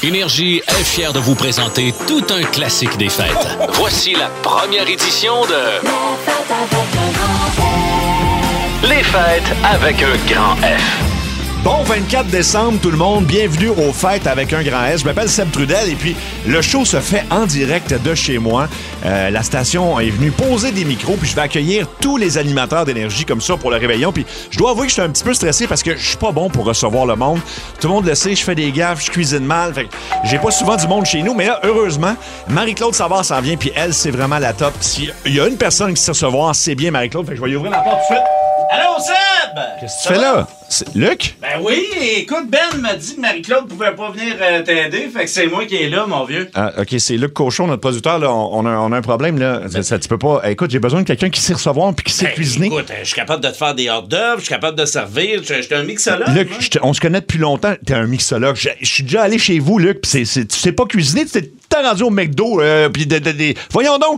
Énergie est fière de vous présenter tout un classique des fêtes. Voici la première édition de Les fêtes avec un grand F. Bon 24 décembre, tout le monde. Bienvenue aux fêtes avec un grand S. Je m'appelle Seb Trudel et puis le show se fait en direct de chez moi. La station est venue poser des micros puis je vais accueillir tous les animateurs d'énergie comme ça pour le réveillon. Puis je dois avouer que je suis un petit peu stressé parce que je suis pas bon pour recevoir le monde. Tout le monde le sait, je fais des gaffes, je cuisine mal. Fait que j'ai pas souvent du monde chez nous. Mais là, heureusement, Marie-Claude Savard s'en vient puis elle, c'est vraiment la top. S'il y a une personne qui sait recevoir, c'est bien Marie-Claude. Fait que je vais lui ouvrir la porte tout de suite. Allô, Seb! Qu'est-ce que tu fais là? C'est Luc? Ben oui, écoute, Ben m'a dit que Marie-Claude pouvait pas venir t'aider, fait que c'est moi qui est là, mon vieux. Ah, OK, c'est Luc Cochon, notre producteur. Là, on a un problème. Là. Ça, tu peux pas... Écoute, j'ai besoin de quelqu'un qui sait recevoir puis qui sait cuisiner. Écoute, je suis capable de te faire des hors d'œuvre, je suis capable de servir, je suis un mixologue. Luc, on se connaît depuis longtemps. T'es un mixologue. Je suis déjà allé chez vous, Luc, puis tu sais pas cuisiner. Tu t'es rendu au McDo, puis voyons donc!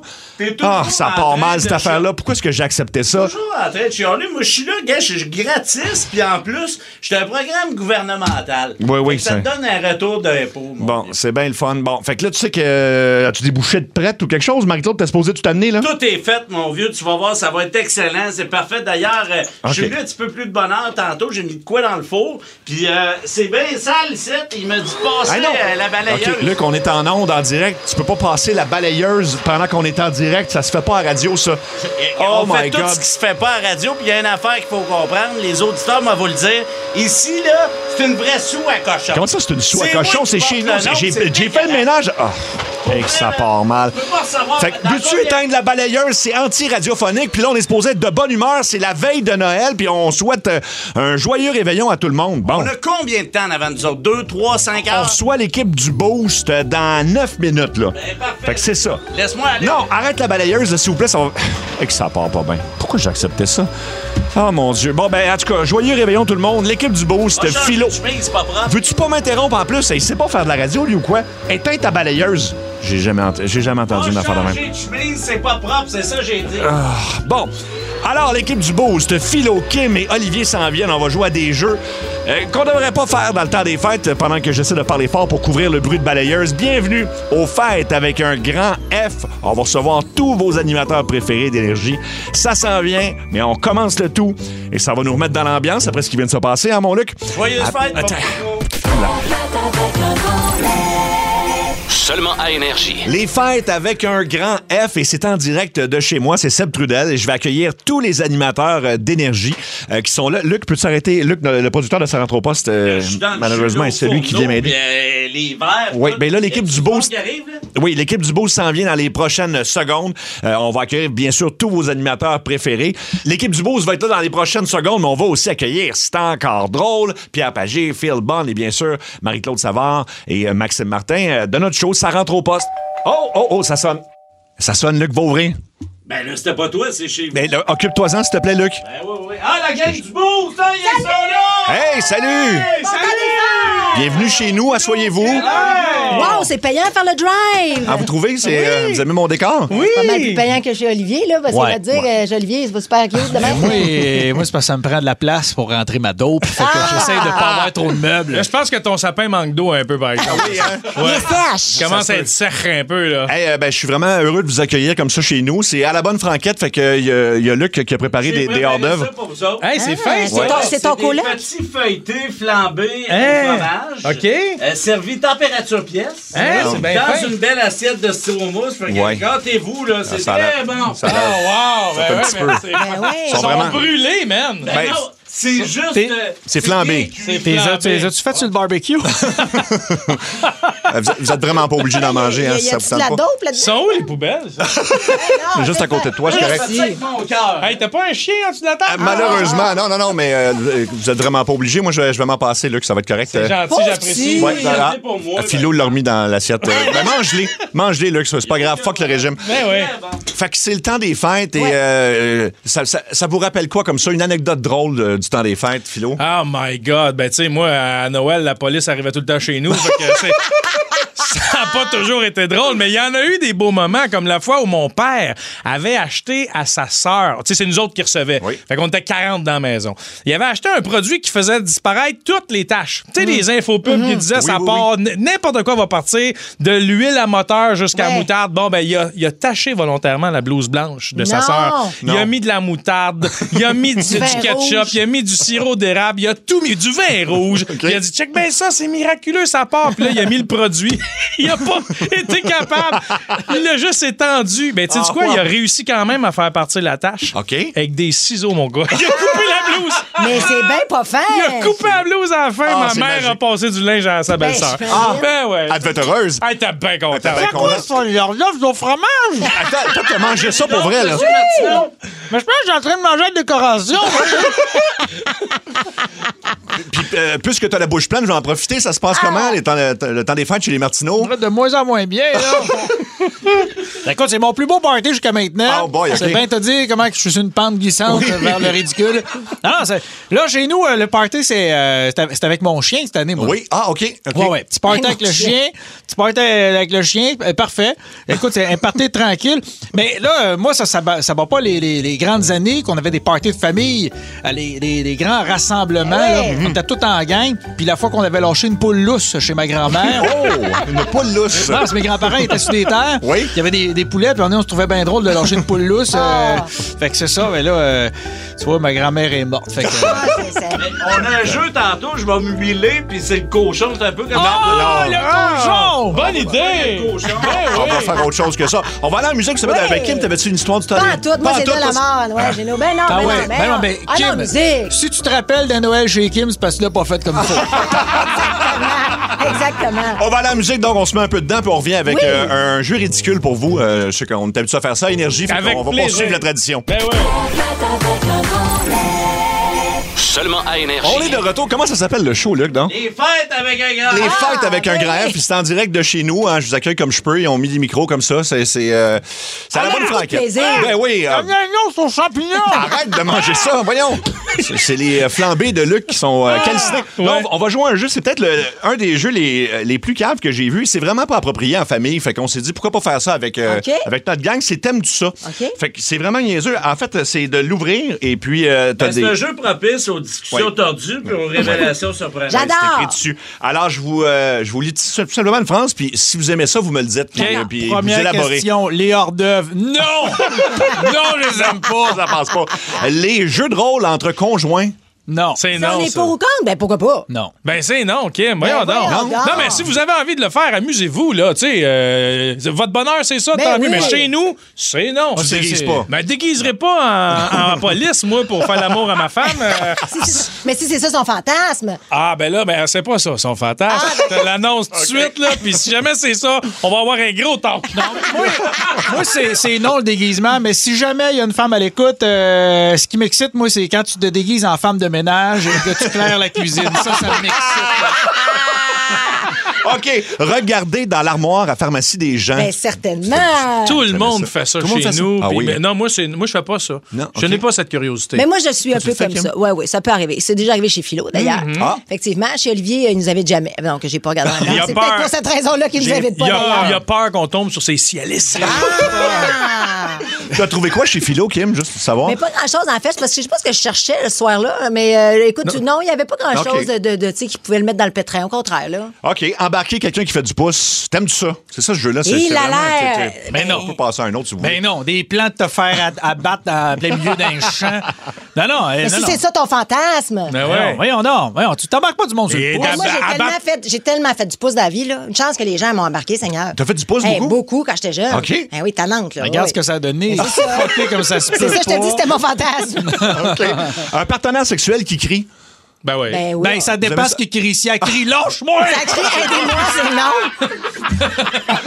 Ça part mal, cette affaire-là. Pourquoi est-ce que j'ai accepté ça? Toujours en train de chialer. Moi, je suis là, gars, je suis gratis, puis en plus, je suis un programme gouvernemental. Oui, ça te donne un retour d'impôt. Bon, c'est bien le fun. Bon, fait que là, tu sais que... as-tu des bouchées de prête ou quelque chose? Marie-Claude, t'es supposé tout amener, là? Tout est fait, mon vieux. Tu vas voir, ça va être excellent. C'est parfait. D'ailleurs, je suis venu un petit peu plus de bonne heure tantôt. J'ai mis de quoi dans le four. Puis c'est bien sale, ici. Il m'a dit passer la balayeuse. OK, Luc, on est en onde, en direct. Tu peux pas passer la balayeuse pendant qu'on est en direct. Ça se fait pas à radio, ça. On fait tout ce qui se fait pas à radio. Puis il y a une affaire qu'il faut comprendre. Les auditeurs vont vous le dire. Ici, là, c'est une vraie soue à cochon. Comment ça, c'est une soue à cochon? C'est chez nous. J'ai fait le ménage. Que ça part mal. Fait que, veux-tu éteindre la balayeuse? C'est anti-radiophonique. Puis là, on est supposé être de bonne humeur. C'est la veille de Noël. Puis on souhaite un joyeux réveillon à tout le monde. Bon. On a combien de temps en avant de nous autres? 2, 3, 5 heures? On reçoit l'équipe du Boost dans 9 minutes, là. Ben, parfait. Fait que c'est ça. Laisse-moi aller. Non, arrête la balayeuse, s'il vous plaît. Ça va... que ça part pas bien. Pourquoi j'ai accepté ça? Oh, mon Dieu. Bon, ben, en tout cas, joyeux réveillon tout le monde. L'équipe du Boost, Philo. Veux-tu pas m'interrompre en plus? Il sait pas faire de la radio, lui, ou quoi? Éteins ta balayeuse. J'ai jamais entendu une affaire de même. Changer de chemise, c'est pas propre, c'est ça que j'ai dit. Bon. Alors, l'équipe du Boost, Philo, Kim et Olivier s'en viennent. On va jouer à des jeux qu'on devrait pas faire dans le temps des fêtes pendant que j'essaie de parler fort pour couvrir le bruit de balayeuse. Bienvenue aux fêtes avec un grand F. On va recevoir tous vos animateurs préférés d'énergie. Ça s'en vient, mais on commence le tout et ça va nous remettre dans l'ambiance après ce qui vient de se passer, hein, mon Luc? Joyeuse fête, attends. Seulement à Énergie. Les fêtes avec un grand F et c'est en direct de chez moi. C'est Seb Trudel et je vais accueillir tous les animateurs d'énergie qui sont là. Luc, peux-tu s'arrêter? Luc, le producteur de Ça rentre au poste, malheureusement, est celui qui vient m'aider. Les verres. Oui, bien là, l'équipe du Boost. Oui, l'équipe du Boost s'en vient dans les prochaines secondes. On va accueillir, bien sûr, tous vos animateurs préférés. L'équipe du Boost va être là dans les prochaines secondes, mais on va aussi accueillir C'est encore drôle, Pierre Pagé, Phil Bond et bien sûr Marie-Claude Savard et Maxime Martin de notre show Ça rentre au poste. Oh, ça sonne. Ça sonne, Luc, va ouvrir. Ben là, c'était pas toi, c'est chez vous. Ben là, occupe-toi-en, s'il te plaît, Luc. Ben oui. Ah, la gang du Boost, hein, ils sont là! Hey, salut! Hey, salut! Bienvenue chez nous, asseyez-vous. Hey! Wow, c'est payant de faire le drive! Ah, vous trouvez? Vous aimez mon décor? Oui! C'est pas mal plus payant que chez Olivier, là, parce qu'il va dire, Olivier, c'est super cute de même. Moi, c'est parce que ça me prend de la place pour rentrer ma dope. Fait que j'essaie de pas avoir trop de meubles. Là, je pense que ton sapin manque d'eau un peu, par exemple. Il est sèche! Il commence à être sec un peu, là. Hey, je suis vraiment heureux de vous accueillir comme ça chez nous. C'est à la bonne franquette, fait que il y a Luc qui a préparé des hors-d'œuvre. Hey, c'est fin, ça. C'est ton collègue? Des petits feuilletés flambés au fromage. OK. Servi température pièce. C'est bien dans fin. une belle assiette de styromousse. Fait que gâtez-vous, là. C'est très bon. Ça a Oh, l'air- wow! Ça fait un petit peu. Ouais. Ils sont vraiment- brûlés, man! Ben Ben, non, c'est juste... c'est flambé. C'est Tu les as-tu fait sur le barbecue? Vous êtes vraiment pas obligé d'en manger, hein, Y si ça a-tu vous de la tente pas. dope Ils là-dedans? sont où, les poubelles? ça? C'est juste à côté de toi, c'est correct. C'est avec mon cœur. Hey, t'as pas un chien en dessous de la table? Malheureusement, non, mais vous êtes vraiment pas obligé. Moi, je vais m'en passer, Luc, ça va être correct. C'est gentil, Pauvre j'apprécie. petit. Ouais, voilà. C'est pour moi, Philo l'a remis dans l'assiette. Ben, mange-les, Luc, c'est pas grave. Fuck le régime. Ben oui. Fait que c'est le temps des fêtes et ça vous rappelle quoi comme ça? Une anecdote drôle du temps des fêtes, Philo? Oh my God. Ben, tu sais, moi, à Noël, la police arrivait tout le temps chez nous. Fait que n'a pas toujours été drôle, mais il y en a eu des beaux moments, comme la fois où mon père avait acheté à sa sœur. Tu sais, c'est nous autres qui recevaient. Oui. Fait qu'on était 40 dans la maison. Il avait acheté un produit qui faisait disparaître toutes les taches. Tu sais, les infopubs qui disaient ça part, n'importe quoi va partir, de l'huile à moteur jusqu'à la moutarde. Bon, ben, il a taché volontairement la blouse blanche de sa sœur. Il a mis de la moutarde, il a mis du ketchup, rouge. Il a mis du sirop d'érable, il a tout mis, du vin rouge. Il a dit, check ben ça, c'est miraculeux, ça part. Puis là, il a mis le produit. Il a pas été capable. Il l'a juste étendu. Ben, tu sais quoi, il a réussi quand même à faire partir la tache. OK. Avec des ciseaux, mon gars. Il a coupé la blouse. Mais c'est bien pas fin. Il a coupé la blouse à la fin. Ma mère magique. a passé du linge à sa belle-sœur. Ben ouais. Elle devait être heureuse. Elle était bien contente. C'est quoi ça, leur offre au fromage? Attends, toi, t'as mangé ça pour vrai, là? Mais je pense que j'ai en train de manger la décoration. Puis, puisque t'as la bouche pleine, je vais en profiter. Ça se passe comment, le temps des fêtes chez les Martineaux? De moins en moins bien, là. Écoute, c'est mon plus beau party jusqu'à maintenant. Oh boy, OK. C'est bien te dire comment je suis sur une pente glissante vers le ridicule. Non, là, chez nous, le party, c'est avec mon chien cette année, moi. Oui, OK. Ouais. Petit party avec le chien. Petit party avec le chien. Parfait. Écoute, c'est un party tranquille. Mais là, moi, ça bat pas les grandes années qu'on avait des parties de famille, les grands rassemblements. Là, on était tous en gang. Puis la fois qu'on avait lâché une poule lousse chez ma grand-mère. Oh, une poule lousse. Non, mes grands-parents étaient sur des terres. Oui. Il y avait des poulets, puis on se trouvait bien drôle de lâcher une poule lousse. Fait que c'est ça. Mais là, tu vois, ma grand-mère est morte. Fait que, On a un jeu tantôt, je vais m'humiler, puis c'est le cochon, c'est un peu comme... le cochon! Bonne idée! On va faire autre chose que ça. On va aller en musique, ça va avec Kim. T'avais-tu une histoire du temps? Pas en tout. Moi, c'est de la mort. Ouais, j'ai nos... Ben non, Ah ben ouais. non, ben non. Ben, Ah Kim, non, musique. si tu te rappelles de Noël chez Kim, c'est parce que tu l'as pas fait comme il faut. Exactement. On va aller en musique, donc on se met un peu dedans, puis on revient avec un jeu ridicule pour vous. Je sais qu'on est habitué à faire ça, Énergie, fait qu'on va poursuivre la tradition. Ben ouais. Seulement à Énergie. On est de retour. Comment ça s'appelle le show, Luc, donc? Les fêtes avec un grand... Les fêtes avec un ben grand F, oui. puis c'est en direct de chez nous. Hein, je vous accueille comme je peux. Ils ont mis des micros comme ça. C'est à la bonne franquette. plaisir. Ben oui. Non, c'est champignon! Arrête de manger ça, voyons. C'est les flambés de Luc qui sont calcinés. Là, on va jouer à un jeu. C'est peut-être un des jeux les plus caves que j'ai vu. C'est vraiment pas approprié en famille. Fait qu'on s'est dit, pourquoi pas faire ça avec notre gang? C'est thème du ça. Fait que c'est vraiment niaiseux. En fait, c'est de l'ouvrir et puis C'est un jeu propice aux discussions tordues puis aux révélations surprenantes. J'adore. c'est écrit dessus. Alors, je vous lis tout simplement une phrase, puis si vous aimez ça, vous me le dites, puis vous Première élaborez. question, les hors-d'œuvre. Non! Non, je les aime pas. Ça passe pas. Les jeux de rôle entre conjoints. Non. C'est Si non, on est ça. pour ou contre, ben pourquoi pas? Non. Ben c'est non, Kim. Voyons donc. voyons donc. Non, mais si vous avez envie de le faire, amusez-vous, là. Tu sais, votre bonheur, c'est ça, Ben tant mieux. oui. Mais chez nous, c'est non. On se déguise pas. Ben, déguiserai pas en police, moi, pour faire l'amour à ma femme. Mais si c'est ça son fantasme. Ah, ben là, ben, c'est pas ça, son fantasme. Je te l'annonce tout de suite, là. Puis si jamais c'est ça, on va avoir un gros talk. Moi, c'est non le déguisement, mais si jamais il y a une femme à l'écoute, ce qui m'excite, moi, c'est quand tu te déguises en femme de ménage et que tu claires la cuisine. Ça m'excite. OK. Regardez dans l'armoire à pharmacie des gens. Ben certainement. Tout le monde fait ça Tout le monde chez fait ça? nous. Ah puis- oui. mais non, moi, je fais pas ça. Non, Je OK. n'ai pas cette curiosité. Mais moi, je suis un Tu peu le fais, comme Kim? ça. Oui, ça peut arriver. C'est déjà arrivé chez Philo, d'ailleurs. Ah. Effectivement, chez Olivier, il nous avait jamais. Donc, j'ai pas regardé encore. Il a C'est peur. peut-être pour cette raison-là qu'il nous invite pas, il a d'ailleurs. peur qu'on tombe sur ses cialistes. Ah! Tu as trouvé quoi chez Philo, Kim, juste pour savoir? Mais pas grand-chose, en fait. C'est parce que je sais pas ce que je cherchais ce soir-là. Mais écoute, non, il n'y avait pas grand-chose OK. de tu sais, qui pouvait le mettre dans le pétrin. Au contraire, là. OK. Embarquer quelqu'un qui fait du pouce. T'aimes-tu ça? C'est ça, ce jeu-là. Il a l'air. Mais non. On peut passer à un autre, si vous voulez. Ben non, des plans de te faire abattre en plein milieu d'un champ. Non, non. Mais non, si non. c'est ça ton fantasme. Ben Non, ouais. voyons non. Voyons, tu t'embarques pas du monde sur Et le pouce. Moi, j'ai tellement fait du pouce dans la vie, là. Une chance que les gens m'ont embarqué, Seigneur. T'as fait du pouce Hey, beaucoup? beaucoup quand j'étais jeune. OK. Eh oui, talente, là. Regarde oui. ce que ça a donné. C'est ça. Fucké comme ça se peut C'est ça, je te pas. dis, c'était mon fantasme. OK. Un partenaire sexuel qui crie. Ben oui. Ben oui. Ben, ça dépasse qui crie ici. Elle crie, lâche-moi! Ça crie, aidez-moi, c'est non.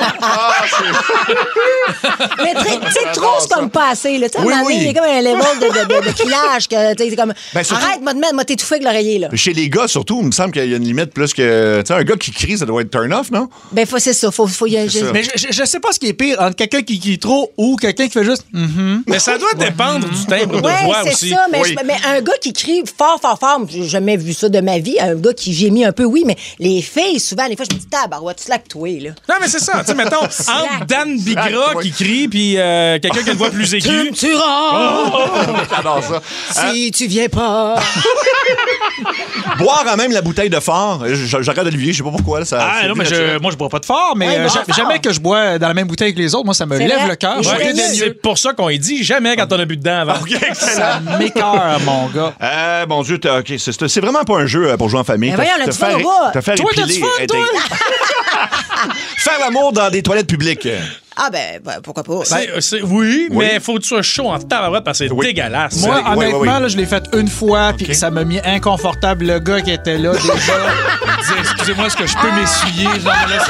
Mais tu sais, trop, c'est comme pas assez. Là. Tu sais, à un Oui, moment donné, oui. il y a comme un level de criage. Que, tu sais, c'est comme, Ben, surtout- arrête, m'a t'étouffé avec l'oreiller. Là. Chez les gars, surtout, il me semble qu'il y a une limite plus que. Tu sais, un gars qui crie, ça doit être turn-off, non? Ben, c'est ça. Faut y C'est ça. Mais je sais pas ce qui est pire entre quelqu'un qui crie trop ou quelqu'un qui fait juste. Mais ça doit dépendre du timbre de Ouais, voix c'est aussi. ça. Mais, Oui. mais un gars qui crie fort, fort, fort, j'aime jamais vu ça de ma vie. Un gars qui gémit un peu, oui, mais les filles, souvent, des fois, je me dis, tabarouette, tu slack-toi, là. Non, mais c'est ça. Tu sais, mettons, entre Dan Bigra qui crie puis quelqu'un qui a une voix plus aiguë. Tu rentres! J'adore ça. Si tu viens pas. Boire quand même la bouteille de fort. J'arrête Olivier, je sais pas pourquoi. Ça, Ah non, mais moi je bois pas de fort, mais Ouais, jamais que je bois dans la même bouteille que les autres, moi ça me C'est lève vrai. le cœur. Ouais. Je suis Ouais. C'est pour ça qu'on dit jamais quand on a bu dedans avant. OK, excellent. Ça m'écoeure, mon gars. Mon Dieu, OK, c'est vraiment pas un jeu pour jouer en famille. Mais voyons, on a Te du fun faire- au bout. te faire Toi, t'as épiler, du fun, être- toi? Faire l'amour dans des toilettes publiques. Ah, ben, pourquoi pas? Oui, mais faut que tu sois chaud en tabarouette parce que c'est dégueulasse. Moi, Oui, honnêtement, oui. là, je l'ai fait une fois, puis ça m'a mis inconfortable. Le gars qui était là, déjà, disait, excusez-moi, est-ce que je peux m'essuyer? Genre, là,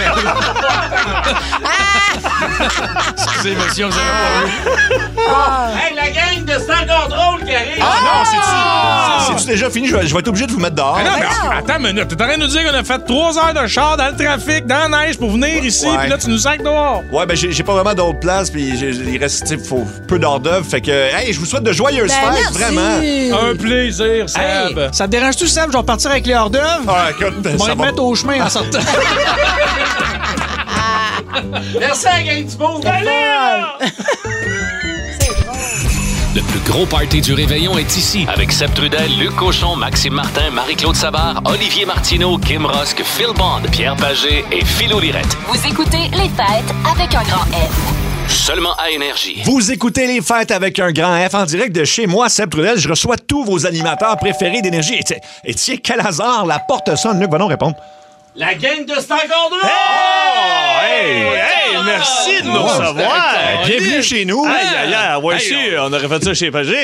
excusez, monsieur, vous avez pas vu. Hey, la gang de C'est encore drôle qui arrive! Non, c'est-tu déjà fini? Je vais être obligé de vous mettre dehors. Ah non, mais attends une minute. T'es en train de nous dire qu'on a fait 3 heures de char dans le trafic, dans la neige pour venir ici, Ouais. puis là, tu nous sacs dehors. Ouais, ben j'ai pas vraiment d'autres places, puis il reste faut peu d'hors d'œuvre. Fait que, hey, je vous souhaite de joyeuses Ben, fêtes, merci. vraiment. Un plaisir, Seb. Hey, ça te dérange-tu, Sam? Je vais repartir avec les hors-d'œuvre. Ah, écoute, On va ça les va. mettre au chemin en sortant. Merci à la gang du beau! Le plus gros party du réveillon est ici avec Seb Trudel, Luc Cochon, Maxime Martin, Marie-Claude Savard, Olivier Martineau, Kim Rosk, Phil Bond, Pierre Pagé et Philo Lirette. Vous écoutez Les Fêtes avec un grand F. Seulement à Énergie. Vous écoutez les fêtes avec un grand F en direct de chez moi, Seb Trudel. Je reçois tous vos animateurs préférés d'énergie. Et tiens, quel hasard, la porte sonne. Luc, va donc répondre. La gang de C'est encore drôle! Hey, merci de nous recevoir. Bienvenue chez nous. Aïe, voici, on aurait fait ça chez Pagé.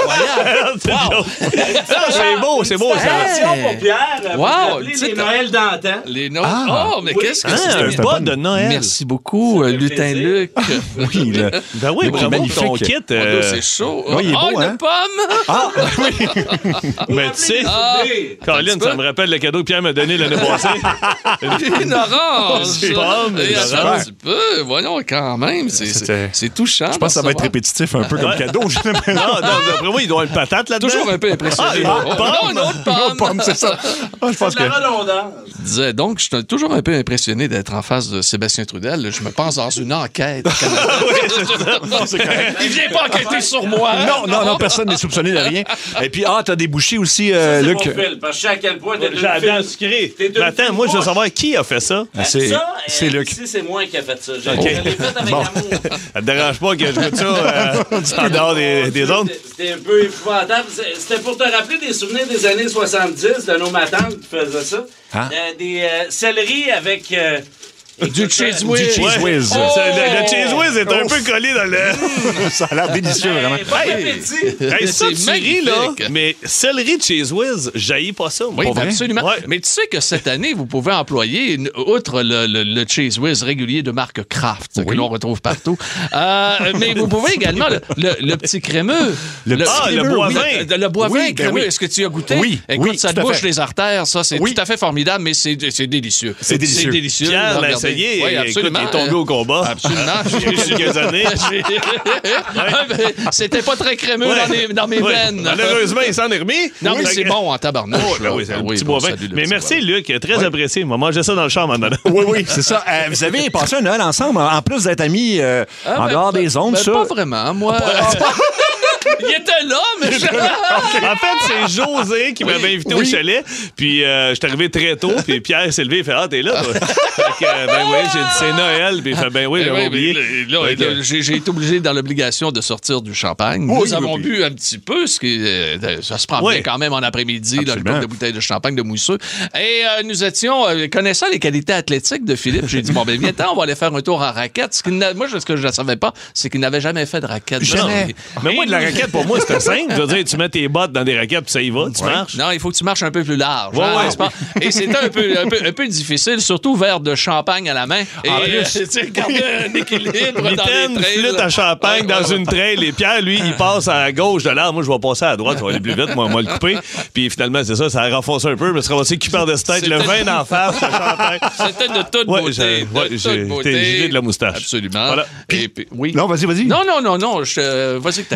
C'est beau, c'est beau. Attention pour Pierre, Wow, vous rappelez tu sais, les Noëls d'antan. Les notes. Oh, mais qu'est-ce que C'est c'est? un bas de Noël. Merci beaucoup, Lutin plaisir. Luc. Oui, là. Ben oui, bravo pour ton magnifique. kit. Mon dos, c'est chaud. Oui, il est beau, une hein? pomme! Ah, oui. Mais tu sais, Rappelez- Colin, ça me rappelle le cadeau que Pierre m'a donné l'année passée. Une orange! Une pomme, Et une attends orange. un petit peu. Voyons, quand même. C'est touchant. Je pense que ça va être répétitif un peu comme cadeau. J'ai l'impression. Non, d'après moi, il doit y avoir une patate là-dedans. Toujours un peu impressionné. Ah, Oh, pomme. non, une autre pomme. Pomme, c'est ça. Ah, je pense C'est de que. la redondance. Je disais, donc, je suis toujours un peu impressionné d'être en face de Sébastien Trudel. Je me pense dans une enquête. Il vient pas enquêter sur moi. Non, personne n'est soupçonné de rien. Et puis, t'as débouché aussi, C'est Luc. mon fil, parce que je sais à quel point t'es J'ai la dent sucrée. Mais attends, moi, je veux savoir qui a fait ça. C'est Luc. Ici, c'est moi qui ai fait ça. Je Ok. l'ai fait avec amour. Ça te dérange pas que je goûte ça en dehors des zones? C'était un peu épouvantable. C'était pour te rappeler des souvenirs des années 70 de nos matantes qui faisaient ça. Hein? Des céleris avec... Du cheese whiz. Du cheese whiz. Le cheese whiz est un peu collé dans le... Ça a l'air délicieux, vraiment. Bon appétit. Hey, ça, C'est tu ris, là. magnifique. Mais céleri de cheese whiz, j'haïs pas ça. Oui, Pas vrai? absolument. Ouais. Mais tu sais que cette année, vous pouvez employer, outre le cheese whiz régulier de marque Kraft, que l'on retrouve partout, mais vous pouvez également le petit crémeux. Le petit le boivin. Oui, le boivin Oui, ben crémeux. oui. Est-ce que tu y as goûté? Oui, Écoute, oui, ça te tout à bouche fait. les artères, ça, c'est Oui. tout à fait formidable, mais c'est délicieux. C'est délicieux. C'est délicieux. Pierre l'a Regardez. essayé. Oui, Écoute, absolument. il est tombé au combat. Absolument. Il y a quelques années. C'était pas très crémeux dans mes Ouais. veines. Malheureusement, il s'en est remis. Non, mais Fait c'est que- bon en tabarnouche. Oh, ben oui, c'est un petit boivin. Mais merci, Luc. Très apprécié. On va manger ça dans le champ maintenant. Oui, c'est ça. Vous avez passé un Noël ensemble, en plus d'être amis en dehors des ondes, ça. Pas vraiment, moi. Il était là, mais En fait, c'est José qui m'avait invité au chalet. Puis, je suis arrivé très tôt. Puis, Pierre s'est levé et fait Ah, t'es là, toi. Fait que, ben oui, j'ai dit c'est Noël. Puis, il fait Ben oui, j'avais oublié. Fait que- J'ai été obligé dans l'obligation de sortir du champagne. Nous avons bu un petit peu, ce qui ça se prend bien quand même en après-midi, là, le Absolument. couple de bouteilles de champagne de mousseux. Et nous étions, connaissant les qualités athlétiques de Philippe, j'ai dit, bon, ben viens-t'en, on va aller faire un tour en raquette. Moi, ce que je ne savais pas, c'est qu'il n'avait jamais fait de raquette. Jamais. Mais moi, de la raquette, pour moi, c'était simple. Je veux dire, tu mets tes bottes dans des raquettes, puis ça y va, tu marches. Non, il faut que tu marches un peu plus large. Ouais, hein, ouais. n'est-ce pas? Et c'était un peu difficile, surtout verre de champagne à la main. Et tu gardais un équilibre dans les Mitaine, trails. flûte à champagne Ouais, dans ouais, une trail. Et Pierre, lui, il passe à gauche de l'arbre. Moi, je vais passer à droite. Ça va aller plus vite. Moi, on va le couper. Puis finalement, c'est ça. Ça a renfoncé un peu. Je me serais ramassé cupère de tête, le vin d'en face, le champagne. C'était de toute beauté. j'ai beauté. gelé de la moustache. Absolument. Voilà. Et puis, oui. Non, vas-y. Non. Vas-y que t'as Ben, je voulais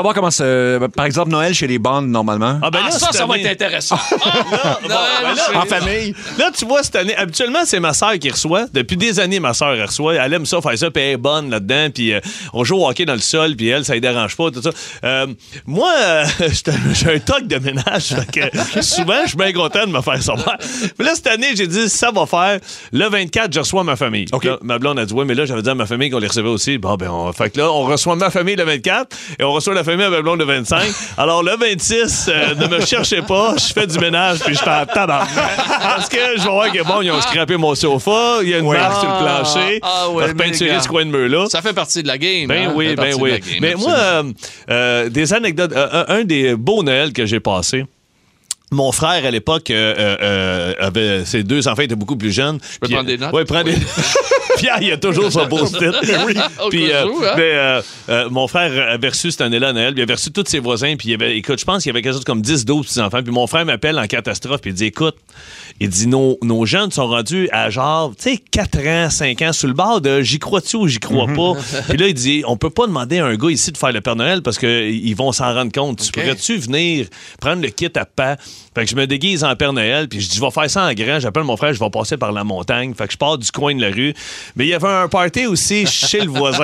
savoir comment par exemple, Noël chez les bandes, normalement. Ah, ben là, ça va être intéressant. En famille. Là, tu vois, cette année, habituellement, c'est ma sœur qui reçoit. Depuis des années, ma sœur, elle reçoit. Elle aime ça, faire ça, puis elle est bonne là-dedans. Puis on joue au hockey dans le sol, puis elle, ça ne dérange pas, tout ça. Moi, j'ai un toc de ménage. Fait que souvent, je suis bien content de me faire savoir. Mais là, cette année, j'ai dit, ça va faire. Le 24, je reçois ma famille. Okay. Là, ma blonde a dit, ouais, mais là, j'avais dit à ma famille qu'on les recevait aussi. Bon, ben, fait que là, on reçoit ma famille le 24 et on reçoit la famille à ma blonde le 25. Alors, le 26, ne me cherchez pas, je fais du ménage puis je suis en tabac. Parce que je vais voir que bon, ils ont scrappé mon sofa, il y a une marque sur le plancher. Je peinturer ce coin de mur-là. Ça fait partie de la game. Ben oui. Mais moi, des anecdotes. Un des beaux Noëls que j'ai passé. Mon frère, à l'époque, avait ses 2 enfants, étaient beaucoup plus jeunes. Je peux prendre des notes? Oui, prends des Pierre, il a toujours son post-it. Oui. Puis, mon frère avait reçu cette année-là à Noël, il avait reçu tous ses voisins, puis il avait, écoute, je pense qu'il y avait quelque chose comme 10-12 petits-enfants. Puis mon frère m'appelle en catastrophe, puis il dit, écoute, il dit, nos jeunes sont rendus à genre, tu sais, 4 ans, 5 ans, sur le bord de j'y crois-tu ou j'y crois pas. Puis là, il dit, on peut pas demander à un gars ici de faire le Père Noël parce qu'ils vont s'en rendre compte. Tu pourrais-tu venir prendre le kit à pas? Fait que je me déguise en Père Noël, puis je dis, je vais faire ça en grand. J'appelle mon frère, je vais passer par la montagne. Fait que je pars du coin de la rue. Mais il y avait un party aussi chez le voisin.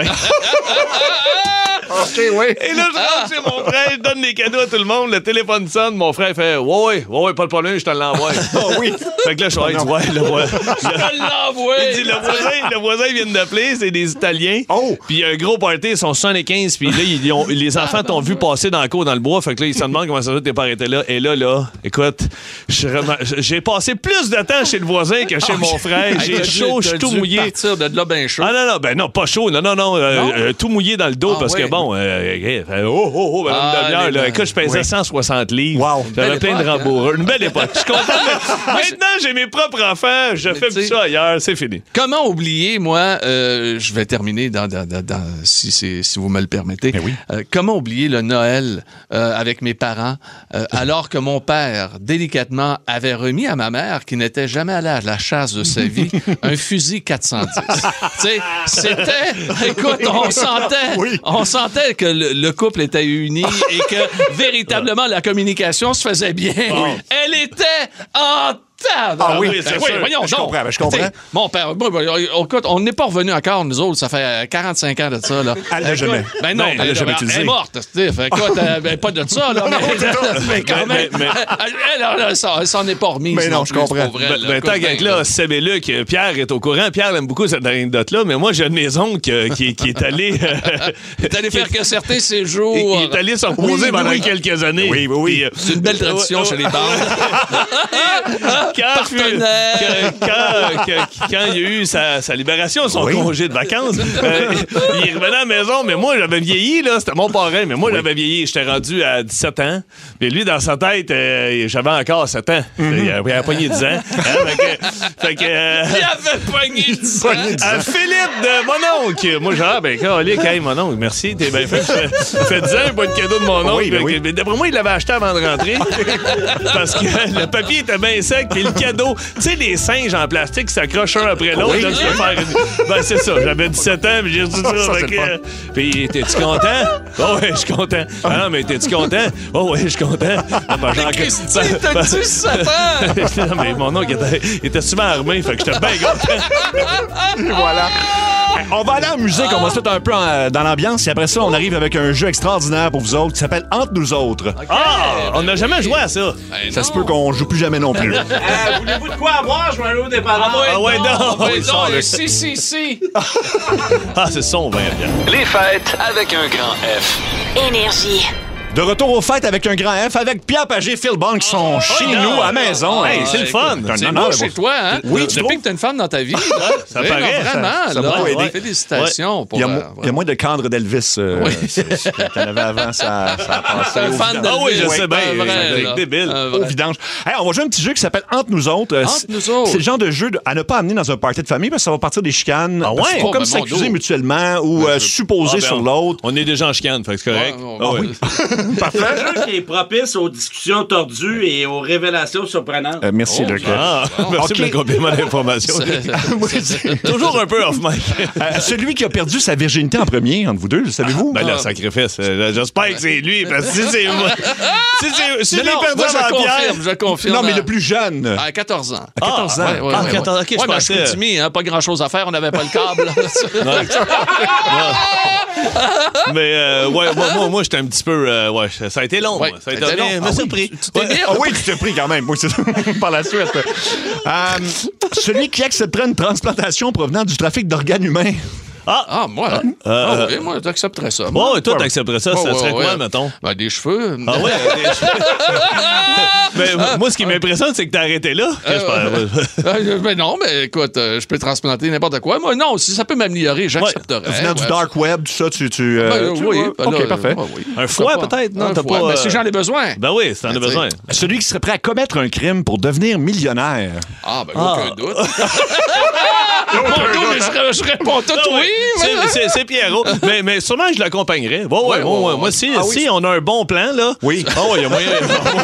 OK, oui. Et là, je rentre chez mon frère, je donne des cadeaux à tout le monde. Le téléphone sonne, mon frère fait ouais, pas de problème, je te l'envoie. Oh oui. Fait que là, je suis le voisin. Je te l'envoie. Il dit, le voisin vient d'appeler, c'est des Italiens. Oh. Puis il y a un gros party, ils sont 75, puis là, les enfants t'ont vu passer dans la cour, dans le bois. Fait que là, ils se demandent comment ça va, t'es pas arrêté là. Et là, écoute, j'ai passé plus de temps chez le voisin que chez mon frère. J'ai chaud, je suis tout mouillé. Partir de là ben chaud. Ah non, pas chaud. Non. Tout mouillé dans le dos parce que bon, une demi-heure, là. Écoute, je pesais 160 livres. Wow. J'avais plein de rembourreurs. Une belle époque. Je suis content. Maintenant, j'ai mes propres enfants. Je fais plus ça ailleurs. C'est fini. Comment oublier, moi, je vais terminer si vous me le permettez. Oui. Comment oublier le Noël avec mes parents alors que mon père, délicatement, avait remis à ma mère, qui n'était jamais allée à la chasse de sa vie, un fusil 410. Tu sais, c'était... Écoute, on sentait que le couple était uni et que véritablement la communication se faisait bien. Oh. Elle était en Ah oui, c'est sûr. Voyons, je comprends. Mon père, écoute, on n'est pas revenu encore, nous autres, ça fait 45 ans de ça. Là. Elle l'a jamais. Ben non, elle l'a jamais utilisé. Elle est morte. Écoute, pas de ça, là. Mais quand même, elle s'en est pas remise. Mais non, je comprends. Tant qu'être là, Seb et Luc, Pierre est au courant. Pierre aime beaucoup cette anecdote-là, mais moi, j'ai un de mes oncles qui est allé... Il est allé faire que certains séjours. Il est allé se reposer pendant quelques années. Oui. C'est une belle tradition chez les bandes. Quand il a eu sa libération, son congé de vacances, il revenait à la maison, mais moi, j'avais vieilli, là, c'était mon parrain, mais moi, j'avais vieilli, j'étais rendu à 17 ans, mais lui, dans sa tête, j'avais encore 7 ans. Il avait pogné 10 ans. Il avait pogné 10 ans. À Philippe de mon oncle. Moi, genre, mon oncle, merci, t'es bien fait. Fait 10 ans, pas de cadeau de mon oncle. Mais d'après moi, il l'avait acheté avant de rentrer, parce que le papier était bien sec. Puis le cadeau, tu sais, les singes en plastique qui s'accrochent un après l'autre. Là, tu peux faire Ben, c'est ça. J'avais 17 ans, puis j'ai reçu ça. Puis, t'es-tu content? Oh, ouais, je suis content. Ah non, mais t'es-tu content? Oh, ouais, je suis content. Christy, t'as 17 ans? Non, mais mon oncle était souvent armé, fait que j'étais bien content. Voilà. On va aller en musique, on va se mettre un peu dans l'ambiance, et après ça, on arrive avec un jeu extraordinaire pour vous autres qui s'appelle Entre nous autres. Okay. On n'a jamais joué à ça. Ça se peut qu'on joue plus jamais non plus. Voulez-vous de quoi avoir? Je vais aller au dépanneur. Non. Si. C'est sombre, bien. Les fêtes avec un grand F. Énergie. De retour aux fêtes avec un grand F, avec Pierre Pagé et Phil Bond qui sont chez nous à la maison. Hey, c'est le fun. C'est beau chez toi, hein? Oui, depuis que t'as une femme dans ta vie. Ça paraît. Vraiment, félicitations. Il y a moins de cadre d'Elvis que t'en avais avant, ça a passé. Un fan d'Elvis. Ah oui, je sais bien. C'est débile. Au vidange. Hey, on va jouer un petit jeu qui s'appelle Entre nous autres. C'est le genre de jeu à ne pas amener dans un party de famille parce que ça va partir des chicanes. Ah ouais? Faut comme s'accuser mutuellement ou supposer sur l'autre. On est déjà en chicane, fait que c'est correct. Parfait. Un jeu qui est propice aux discussions tordues et aux révélations surprenantes. Merci, Luc. Merci pour le complément d'information. Toujours un peu off-mic. Celui qui a perdu sa virginité en premier, entre vous deux, le savez-vous? Ben là, sacrifice. J'espère que c'est lui, parce que si c'est moi... Si lui Non, perdu moi, avant Pierre... je confirme. Non, mais le plus jeune. À 14 ans. À 14 ans. Ouais, 14 OK, je mais à pensais... Chicoutimi, pas grand-chose à faire. On n'avait pas le câble. Mais moi j'étais un petit peu... ça a été long. Ouais, Ça a été long. Mais surpris. Tu t'es mis? Ah oui, tu t'es pris quand même. Oui, c'est par la suite. Celui qui accepterait une transplantation provenant du trafic d'organes humains. Moi, moi, j'accepterais ça. Bon, toi, t'accepterais ça. Ça serait quoi, mettons? Ben, des cheveux. Ah ouais, des cheveux. Mais moi, ce qui m'impressionne, c'est que t'as arrêté là. Ben non, mais écoute, je peux transplanter n'importe quoi. Moi, non, si ça peut m'améliorer, j'accepterais. Venant du dark web, tout ça, oui. OK, parfait. Un foie, peut-être? Non, t'as pas... Si j'en ai besoin. Ben oui, si t'en as besoin. Celui qui serait prêt à commettre un crime pour devenir millionnaire. Aucun doute. Je réponds tout oui. C'est Pierrot. Mais sûrement, je l'accompagnerais. Moi, si on a un bon plan, là... Oui. Il y a moyen...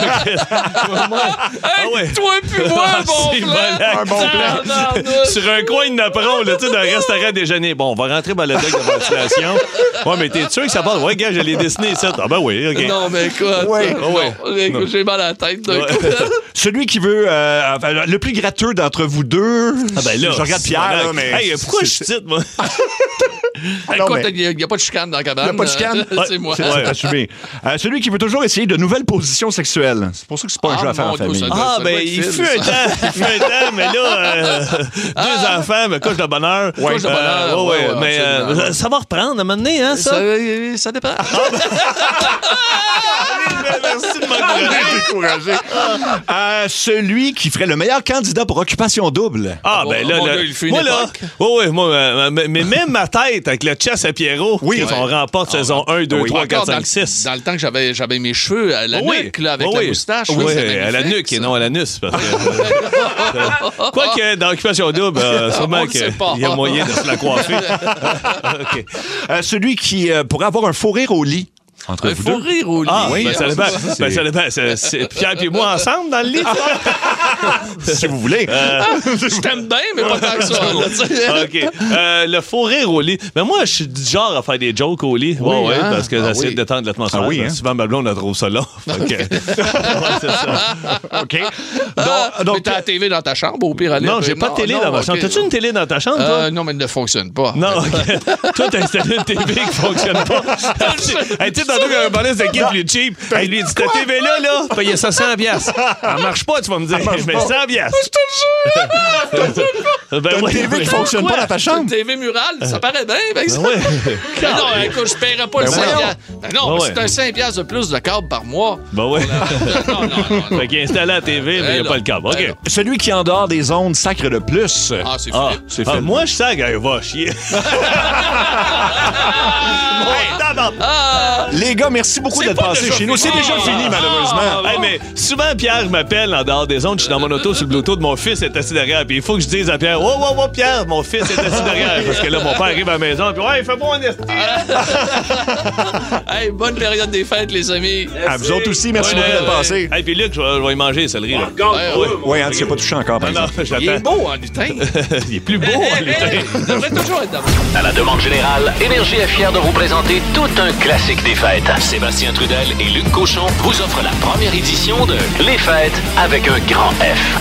Toi puis moi, Un bon plan. Sur un coin de Napron, là, tu sais, d'un restaurant déjeuner. Bon, on va rentrer dans le deck de ventilation. Ouais, mais t'es sûr que ça passe? Ouais, gars, je l'ai dessiné ici. Ah ben oui, OK. Non, mais écoute, j'ai mal à la tête d'un coup. Celui qui veut... le plus gratteux d'entre vous deux... Ah ben là, je regarde Pierre, là, mais... Hey, pourquoi je suis titre, moi? Écoute, il n'y a pas de chicane dans la cabane. Il n'y a pas de chicane? C'est moi. C'est assumé. Celui qui veut toujours essayer de nouvelles positions sexuelles. C'est pour ça que c'est pas un jeu à faire en famille. Il fut un temps, mais là, deux enfants, mais couche de bonheur. Couche de bonheur. Mais ça va reprendre à un moment donné, hein, ça? Ça dépend. Merci de m'encourager. Celui qui ferait le meilleur candidat pour Occupation Double. Mais même ma tête avec le chess à Pierrot, on remporte saison 1, 2, 3, 4, 5, 6. Dans le temps que j'avais mes cheveux à la nuque, là, avec la moustache. Oui, à la nuque et non à l'anus. Quoique, dans Occupation Double, sûrement qu'il y a moyen de se la coiffer. Okay. Celui qui pourrait avoir un faux rire au lit. Entre vous deux. Rire au lit. Oui, ça dépend. C'est Pierre et moi ensemble dans le lit. Si vous voulez. Je t'aime bien, mais pas tant que ça. OK. Le faux rire au lit. Mais moi, je suis du genre à faire des jokes au lit. Oui, parce que j'essaie de détendre l'atmosphère. Souvent, ma blonde, on trouve ça là. C'est ça. OK. Donc, t'as la TV dans ta chambre, au pire, aller. Non, j'ai pas de télé dans ma chambre. T'as-tu une télé dans ta chambre, toi? Non, mais elle ne fonctionne pas. Non, toi, t'as installé une TV qui fonctionne pas. Tantôt qu'il y a un bonus de kit plus cheap. Il lui dit, ta TV-là, payez ça 100$. Elle marche pas, tu vas me dire. Mais 100$. T'as une TV qui fonctionne pas dans ta chambre? Une TV murale, ça paraît bien. Non, écoute, je paierais pas le 5$. Non, c'est un 5$ de plus de câble par mois. Ben oui. Non. Fait qu'il a installé la TV, mais il n'y a pas le câble. OK. Celui qui, en dehors des ondes, sacre le plus. C'est Philippe. Moi, je sacre, elle va chier. Les gars, merci beaucoup d'être passés chez nous. C'est déjà fini, malheureusement. Mais souvent, Pierre m'appelle en dehors des ondes. Je suis dans mon auto sur le Bluetooth. Mon fils est assis derrière. Puis il faut que je dise à Pierre, oh, Pierre, mon fils est assis derrière. Parce que là, mon père arrive à la maison. Puis il fait bon en esti. Hey, bonne période des fêtes, les amis. À vous autres aussi, merci beaucoup d'être passés. Hey, puis Luc, je vais y manger, céleri. Oui, tu s'est pas touché encore. Non, il est beau en lutin. Il est plus beau en lutin. Il devrait toujours être d'abord. À la demande générale, Énergie est fier de vous présenter tout un classique des fêtes. Sébastien Trudel et Luc Cochon vous offrent la première édition de Les Fêtes avec un grand F.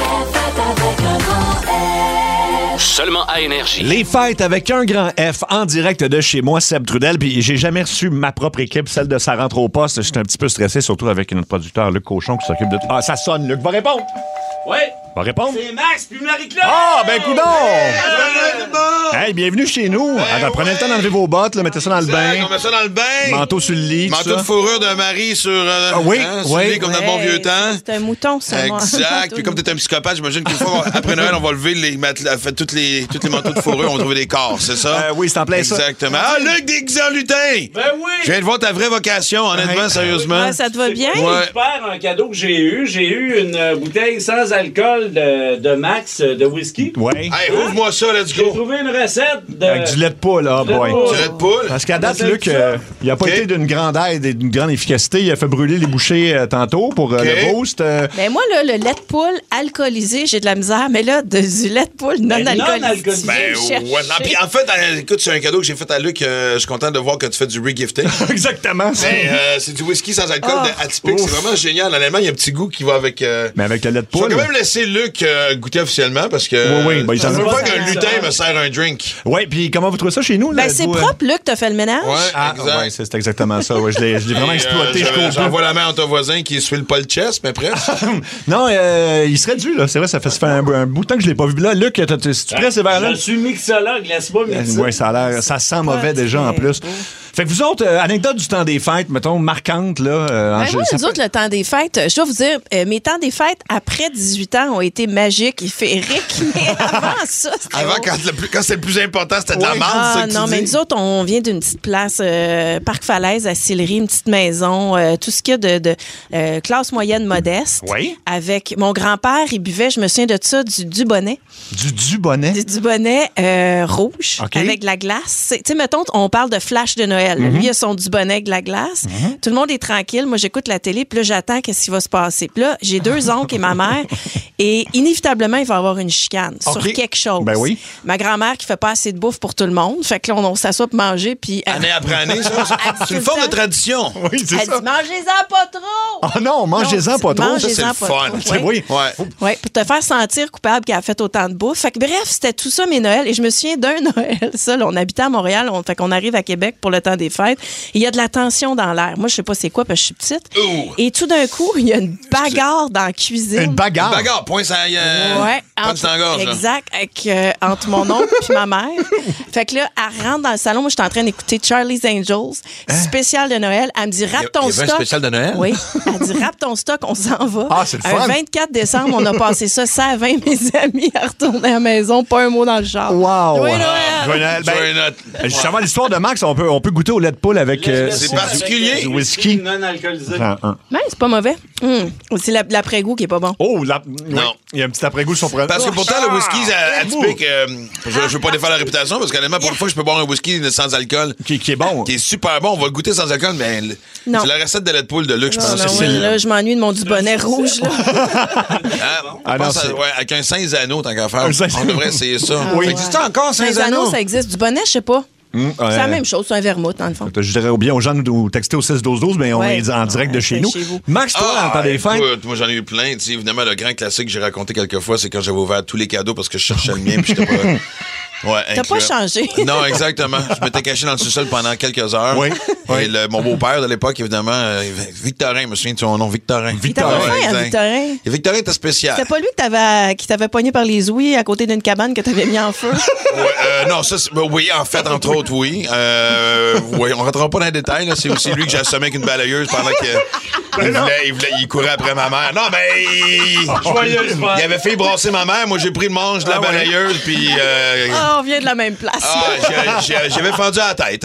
Seulement à Énergie. Les Fêtes avec un grand F en direct de chez moi, Seb Trudel. Puis j'ai jamais reçu ma propre équipe, celle de Ça rentre au poste. J'étais un petit peu stressé, surtout avec notre producteur Luc Cochon qui s'occupe de tout. Ah, ça sonne. Luc va répondre. Oui. Va répondre. C'est Max puis Marie-Claude. Ah, ben coudonc! Hey, bienvenue chez nous. Attends, prenez le temps d'enlever vos bottes, là, mettez ça dans le bain. On met ça dans le bain. Manteau sur le lit. Manteau de fourrure de Marie sur, sur le lit, comme dans le bon vieux temps. C'est un mouton, ça. Exact. Puis comme t'es un psychopathe, j'imagine qu'une fois, après Noël, on va lever tous les manteaux de fourrure, on va trouver des corps, c'est ça? Oui, c'est en plein ça. Exactement. Ah, Luc, déguisé en lutin! Ben oui! Je viens de voir ta vraie vocation, honnêtement, sérieusement. Ouais, ça te va bien? Ouais. Super, un cadeau que j'ai eu. J'ai eu une bouteille sans alcool de Max de whisky. Ouais. Hey, ouvre-moi ça, let's J'ai go. trouvé une recette. recette de... Avec du lait de poule, là, boy. Du lait de poule? Parce qu'à date, Luc, il a pas été d'une grande aide et d'une grande efficacité. Il a fait brûler les bouchées tantôt pour le roast. Ben moi, là, le lait de poule alcoolisé, j'ai de la misère. Mais là, du lait de poule non alcoolisé. Ben, ouais. Puis en fait, écoute, c'est un cadeau que j'ai fait à Luc. Je suis content de voir que tu fais du regifting. Exactement. C'est du whisky sans alcool atypique. C'est vraiment génial. Honnêtement, il y a un petit goût qui va avec... Mais avec le lait de poule. Je vais quand même laisser Luc goûter officiellement parce que... Oui. Ben, je veux pas qu'un lutin me sert un drink. Oui, puis comment vous trouvez ça chez nous? Ben, c'est propre, Luc, t'as fait le ménage. Ouais, c'est exactement ça. Ouais, je l'ai vraiment exploité. J'envoie la main à ton voisin qui essuie pas le chest, mais presque. Non, il serait dû, là. C'est vrai, ça fait un bout de temps que je l'ai pas vu. Là, Luc, si tu prêt, c'est vers là? Je suis mixologue, laisse-moi mixer. Oui, ça sent mauvais déjà en plus. Fait que vous autres, anecdote du temps des fêtes, mettons, marquante, là. Moi, nous autres, le temps des fêtes, je dois vous dire, mes temps des fêtes après 18 ans ont été magiques et féeriques, mais avant ça, c'était... Avant, quand c'était le plus important, c'était de la marde, ça que non, tu mais dis? nous autres, on vient d'une petite place, Parc Falaise, à Sillery, une petite maison, tout ce qu'il y a de classe moyenne modeste. Oui. Avec mon grand-père, il buvait, je me souviens de ça, du Dubonnet. Du Dubonnet? Du Dubonnet rouge, avec de la glace. Tu sais, mettons, on parle de flash de Noël. Lui, il a son Dubonnet avec de la glace. Tout le monde est tranquille. Moi, j'écoute la télé, puis là, j'attends qu'est-ce qui va se passer. Puis là, j'ai 2 oncles et ma mère, et inévitablement, il va y avoir une chicane sur quelque chose. Ben oui. Ma grand-mère qui fait pas assez de bouffe pour tout le monde. Fait que là, on s'assoit pour manger, puis... Année après année, ça. C'est une forme de tradition. Oui, c'est ça. Elle dit, mangez-en pas trop! Oh non, mangez-en pas trop. Ça, c'est le fun. Oui. Oui, pour te faire sentir coupable qu'elle a fait autant de bouffe. Fait que bref, c'était tout ça mes Noëls. Et je me souviens d'un Noël, ça, là, on habitait à Montréal, fait qu'on arrive à Québec pour le temps des fêtes. Il y a de la tension dans l'air. Moi, je sais pas c'est quoi parce que je suis petite. Et tout d'un coup, il y a une bagarre dans la cuisine. Une bagarre? Une bagarre, point ça. Ouais. Exact. Entre mon oncle et ma mère. Fait que là, elle rentre dans le salon. Moi, je suis en train d'écouter Charlie's Angels, spécial de Noël. Elle me dit, rappe ton stock. Un spécial de Noël? Oui. Elle dit, rappe ton stock, on s'en va. Ah, c'est le fun. Un 24 décembre, on a passé ça 20 mes amis à retourner à la maison, pas un mot dans le char. Wow! Joyeux Noël! Noël! Justement, l'histoire de Max, on peut goûter au lait de poule avec c'est particulier. du whisky. Non alcoolisé. Ben, c'est pas mauvais. C'est l'après-goût qui est pas bon. Oh, non. Il y a un petit après-goût surprenant. Parce que pourtant, le whisky atypique, je veux pas défaire la réputation, parce qu'honnêtement, pour une fois que je peux boire un whisky sans alcool. Qui est bon. Qui est super bon. On va le goûter sans alcool, mais c'est la recette de lait de poule de Luc, je pense. Là, je m'ennuie de mon Dubonnet rouge, là. Avec un Saint-Zano, tant qu'à faire. On devrait essayer ça. Oui. Ça existe encore, Saint-Zano, ça existe. Dubonnet, je sais pas. C'est la même chose, c'est un vermouth, dans le fond. Je dirais bien aux gens de nous texter au 6-12-12, mais on est en direct de chez nous. Max, toi, en temps des fêtes? Moi, j'en ai eu plein. Évidemment, le grand classique que j'ai raconté quelques fois, c'est quand j'avais ouvert tous les cadeaux parce que je cherchais le mien puis j'étais pas... Ouais, t'as pas changé. Non, exactement. Je m'étais caché dans le sous-sol pendant quelques heures. Oui. Et mon beau-père de l'époque, évidemment, Victorin, je me souviens de son nom, Victorin. Victorin. Et Victorin était spécial. C'était pas lui qui t'avait pogné par les ouïes à côté d'une cabane que t'avais mis en feu? Non, ça, oui, en fait, entre autres, oui. Oui, on rentrera pas dans les détails. Là. C'est aussi lui que j'ai assommé avec une balayeuse pendant qu'il courait après ma mère. Non, mais il avait fait brasser ma mère. Moi, j'ai pris le manche de la balayeuse, puis... on vient de la même place. J'avais fendu à la tête.